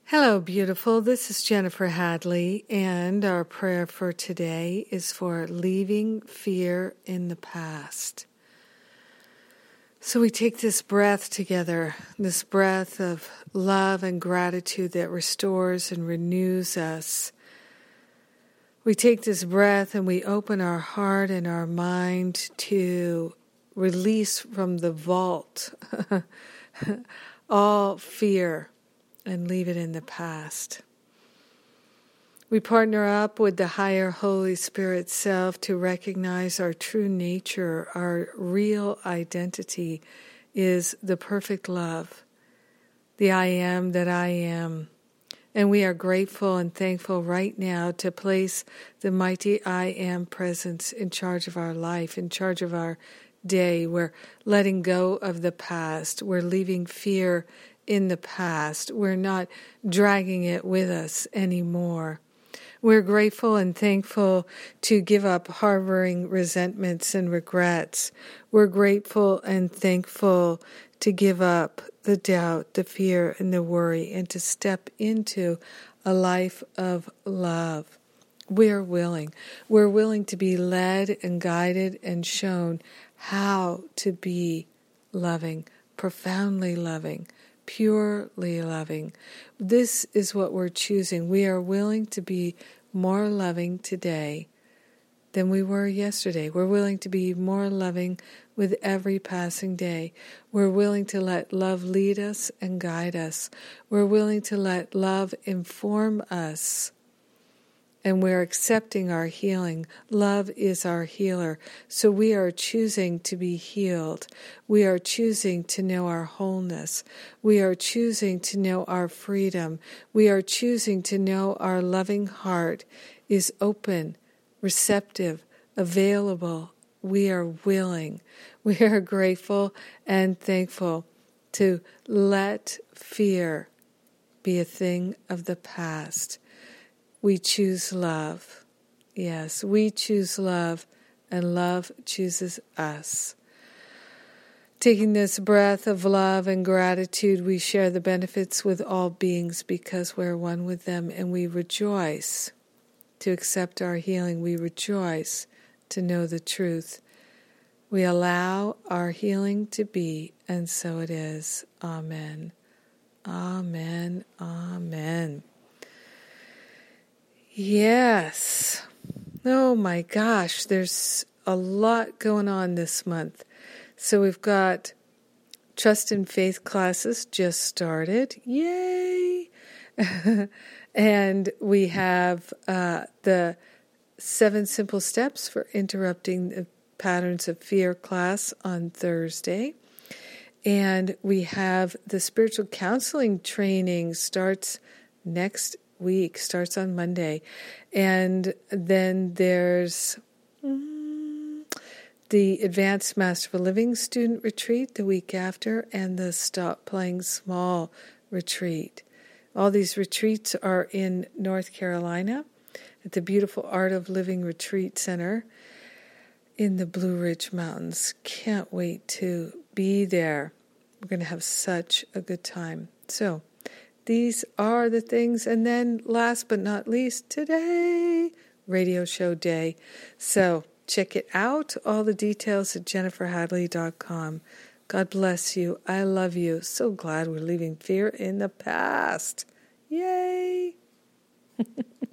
Hello, beautiful. This is Jennifer Hadley, and our prayer for today is for leaving fear in the past. So we take this breath together, this breath of love and gratitude that restores and renews us. We take this breath and we open our heart and our mind to release from the vault all fear and leave it in the past. We partner up with the higher Holy Spirit self to recognize our true nature, our real identity is the perfect love, the I am that I am. And we are grateful and thankful right now to place the mighty I am presence in charge of our life, in charge of our day. We're letting go of the past. We're leaving fear in the past. We're not dragging it with us anymore. We're grateful and thankful to give up harboring resentments and regrets. We're grateful and thankful to give up the doubt, the fear, and the worry, and to step into a life of love. We're willing. We're willing to be led and guided and shown how to be loving, profoundly loving, purely loving. This is what we're choosing. We are willing to be more loving today than we were yesterday. We're willing to be more loving with every passing day. We're willing to let love lead us and guide us. We're willing to let love inform us. And we're accepting our healing. Love is our healer. So we are choosing to be healed. We are choosing to know our wholeness. We are choosing to know our freedom. We are choosing to know our loving heart is open, receptive, available. We are willing. We are grateful and thankful to let fear be a thing of the past. We choose love. Yes, we choose love, and love chooses us. Taking this breath of love and gratitude, we share the benefits with all beings because we're one with them, and we rejoice to accept our healing. We rejoice to know the truth. We allow our healing to be, and so it is. Amen. Amen. Amen. Yes. Oh my gosh, there's a lot going on this month. So we've got Trust and Faith classes just started. Yay! And we have the 7 Simple Steps for Interrupting the Patterns of Fear class on Thursday. And we have the Spiritual Counseling training starts next week, starts on Monday. And then there's the Advanced Master of Living Student Retreat the week after, and the Stop Playing Small retreat. All these retreats are in North Carolina at the beautiful Art of Living Retreat Center in the Blue Ridge Mountains. Can't wait to be there. We're going to have such a good time. So these are the things. And then last but not least, today, radio show day. So check it out. All the details at jenniferhadley.com. God bless you. I love you. So glad we're leaving fear in the past. Yay!